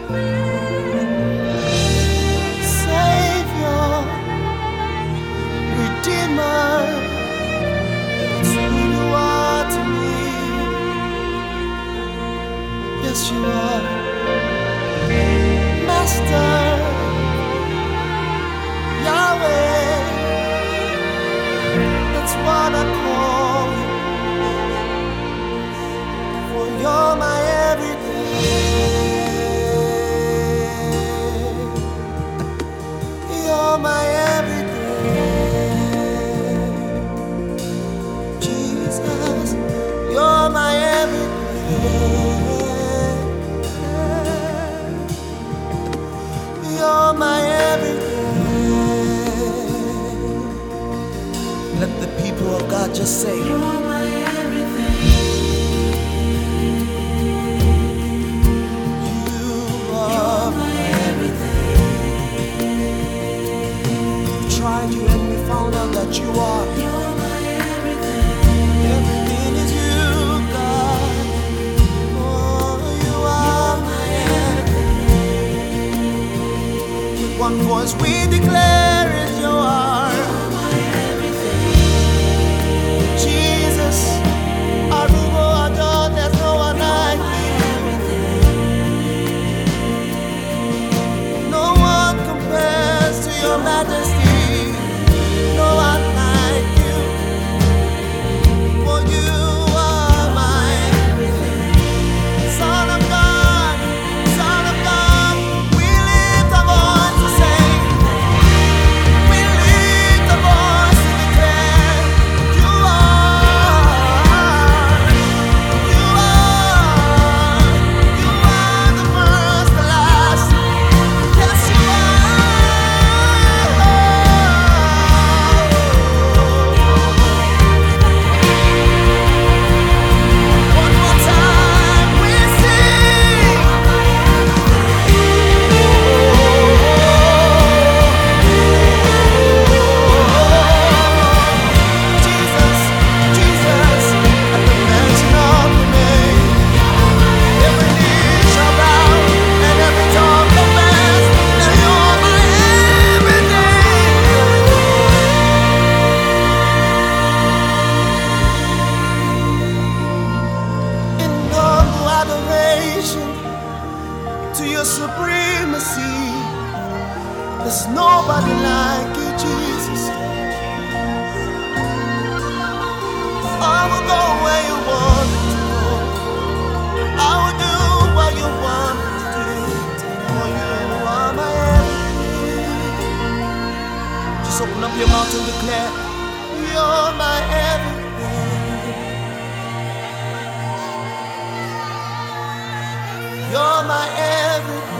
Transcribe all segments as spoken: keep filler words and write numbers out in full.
Savior, Redeemer, it's who you are to me. Yes, you are. Master, Yahweh, that's what I call you. For you're my everything. You're my everything. Jesus, you're my everything. You're my everything. Let the people of God just say, you're my everything. You are my everything. Tried you and we found out that you are. You're my everything. Everything is you, God. Oh, you are my everything. With one voice we declare it, you are. Jesus, Arubo Adon, there's no one like you. No one compares to your majesty. No one like you. For you are my Son of God, Son of God. We lift our voice to say, we lift our voice to declare, you are, you are, you are the first, the last. Yes, you are. One more time we sing. Jesus, Jesus, at the mention of your name, every knee shall bow and every tongue confess that you're my everything. In humble adoration to your supremacy, there's nobody like you, Jesus. I will go where you want me to go. I will do what you want me to do. For you are my everything. Just open up your mouth and declare, you're my everything. You're my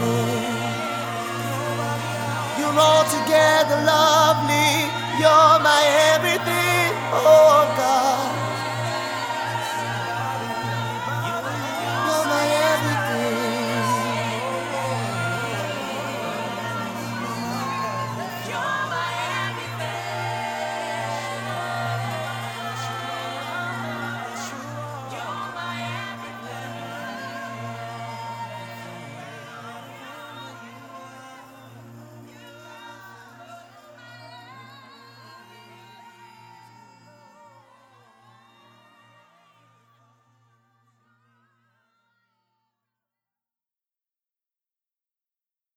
everything. You're altogether lovely. You're my